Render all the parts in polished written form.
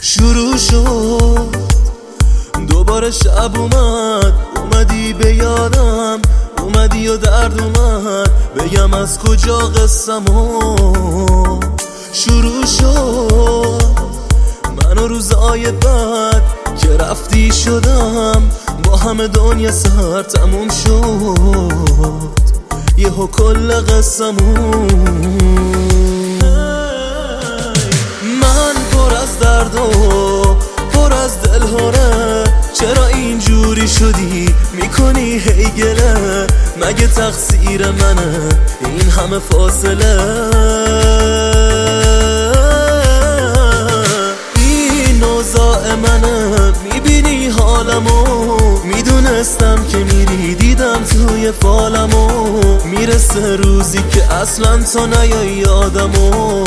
شروع شد دوباره شب اومدی به یادم، اومدی و درد اومد بگم از کجا قصه‌مو شروع شد. من و روزای بعد که رفتی شدم با همه دنیا سر تموم شد، یهو کل قصه‌مون. من پر از درد و پر از دلهوره، چرا اینجوری شدی میکنی هی گله؟ مگه تقصیر منه این همه فاصله؟ این اوضاع منه، میبینی حالمو، میدونستم که میری، دیدم توی فالمو. میرسه روزی که اصلا تو نیای یادمو.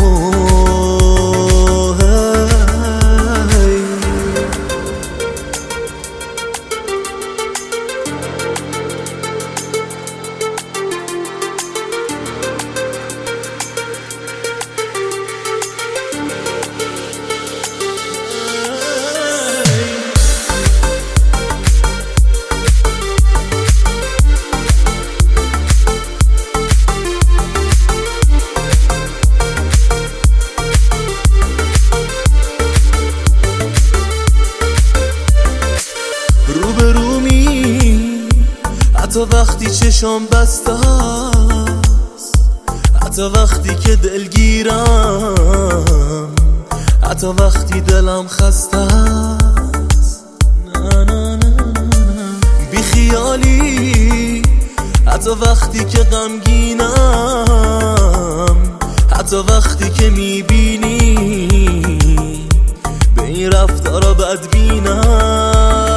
حتی وقتی چشم بسته است، حتی وقتی که دلگیرم، حتی وقتی دلم خسته است، نه نه نه بی خیالی، حتی وقتی که غمگینم، حتی وقتی که میبینی به این رفتارا بدبینم.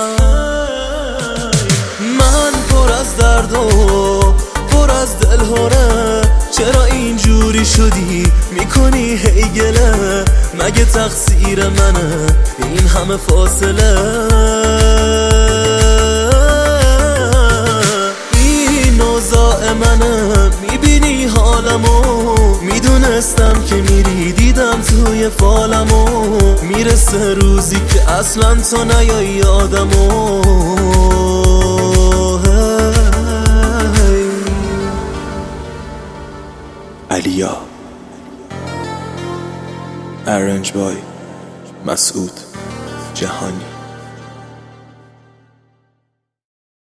پر از درد و پر از دلهوره، چرا اینجوری شدی میکنی هی گله؟ مگه تقصیر منه این همه فاصله؟ این اوضاع منه، میبینی حالمو، میدونستم که میری، دیدم توی فالمو. میرسه روزی که اصلا تو نیای یادمو. علیا ارنج بای مسعود جهانی.